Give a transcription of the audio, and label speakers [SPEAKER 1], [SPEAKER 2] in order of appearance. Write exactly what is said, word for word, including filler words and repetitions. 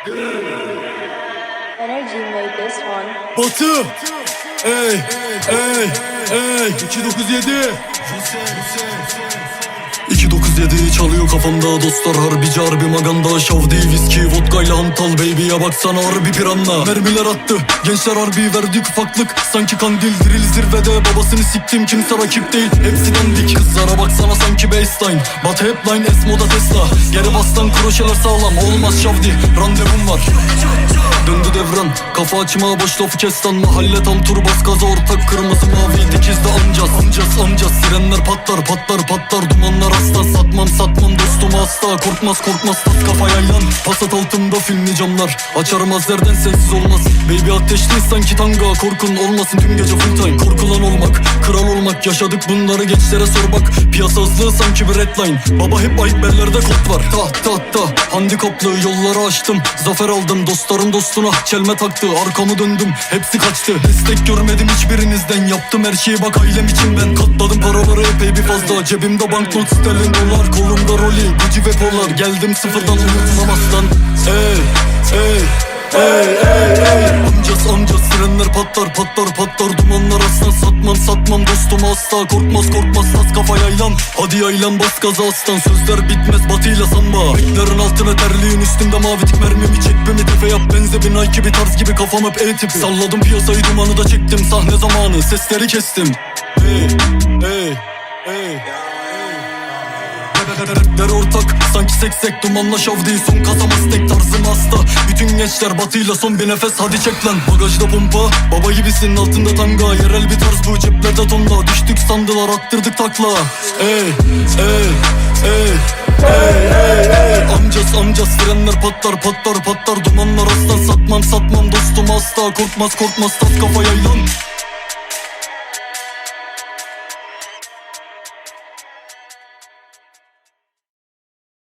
[SPEAKER 1] Energy made this one.
[SPEAKER 2] Batı. Ey ey ey iki dokuz yedi iki dokuz yedi çalıyor kafamda dostlar, harbici harbi maganda. Şavdi, viski, vodka ile hantal, baby'ye baksana harbi piranla. Mermiler attı gençler harbi verdik ufaklık, sanki kandil. Drill zirvede babasını siktim, kimse rakip değil, hepsi dandik. Kızlara baksana sanki baseline, batı hep line, esmoda Tesla. Geri bastan kroşeler sağlam, olmaz Şavdi, randevum var. Döndü devran, kafa açma, boş lafı kes lan. Mahalle tam tur, bas gaza ortak, kırmızı mavi dikizde amcaz. Amcaz amcaz, sirenler patlar patlar patlar, dumanlar asla. Satmam satmam dostum asla, korkmaz korkmaz tas kafa yaylan. Pasat altında filmli camlar, açarım azlerden sensiz olmaz. Baby ateşli sanki tanga, korkun olmasın tüm gece full time. Korkulan olmak, kral olmak, yaşadık bunları gençlere sor bak. Piyasa hızlı sanki bir redline, baba hep ayıp bellerde kod var. Ta ta ta, handikaplı yolları açtım, zafer aldım dostlarım dostuna çelme taktı. Arkamı döndüm, hepsi kaçtı, destek görmedim hiçbirinizden. Yaptım her şeyi bak ailem için ben, katladım paraları epey bir fazla. Cebimde banknot, sterlin, dolar, kolumda rolly, Gucci ve polar. Geldim sıfırdan, unutmam aslan. Ey ey ey ey ey, amcas amcas, sirenler patlar patlar patlar, dumanlar aslan. Satmam satmam dostum asla, korkmaz korkmaz tas kafa yaylan. Hadi yaylan bas gaza aslan, sözler bitmez batıyla samba. Beklerin altına terliğin, üstümde mavi tik, mermimi çek bir tefe yap. Benze bir Nike bir tarz gibi, kafam hep E-tip. Salladım piyasayı, dumanı da çektim, sahne zamanı sesleri kestim. Ey ey ey Rapler ortak sanki seksek, dumanla Şavdi, son kasamaz tek tarzım hasta. Bütün gençler batıyla son bir nefes, hadi çek lan. Bagajda pompa, baba gibisin altında tanga. Yerel bir tarz bu, ceplerde tonla. Düştük sandılar, attırdık takla. Ey ey ey ey ey ey, amcas amcas, sirenler patlar patlar patlar, dumanlar asla. Satmam satmam dostum asla, korkmaz korkmaz tas kafa yaylan.